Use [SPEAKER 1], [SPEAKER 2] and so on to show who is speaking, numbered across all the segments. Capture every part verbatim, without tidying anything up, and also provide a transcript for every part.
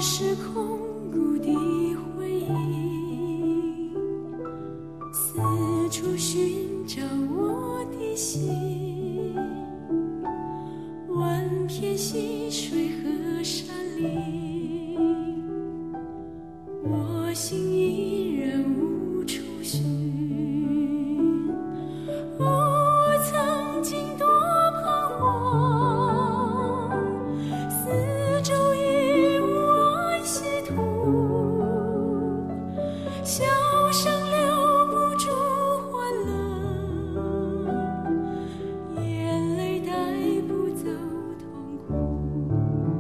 [SPEAKER 1] 是空谷的回忆，四处寻找我的心，万片溪水和山林，我心依然无处寻。哦，我曾经多彷徨，四周已无安息土，笑声留不住欢乐，眼泪带不走痛苦。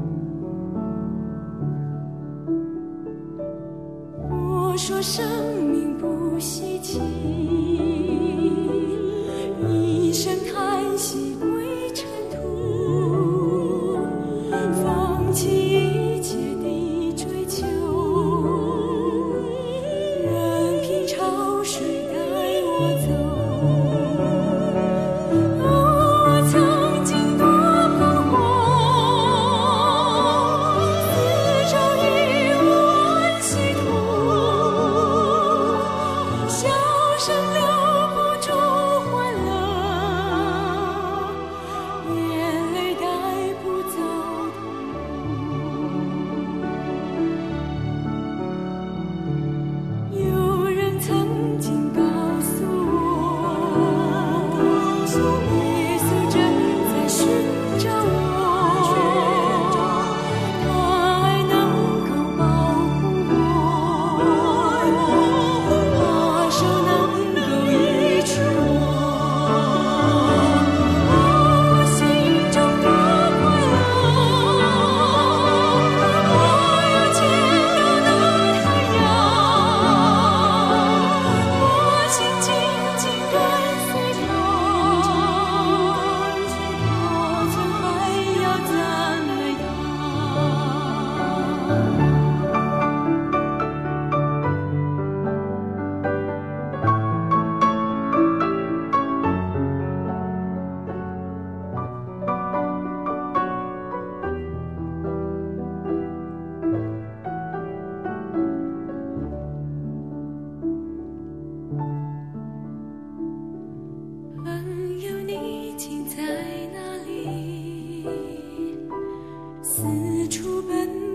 [SPEAKER 1] 我说生命不稀奇，一声叹息归尘土，放弃一切的追求，任凭潮水带我走。哦，我曾经多彷徨，四周已无安息土，笑声留不住欢乐，眼泪带不走痛苦。有人曾经告诉我，耶稣正在寻找我，他爱能够保护我，他手能够医治我。我心中多快乐，我有见到那太阳，我心紧紧跟随他，我总还要赞美朋友，你竟在哪里？四处奔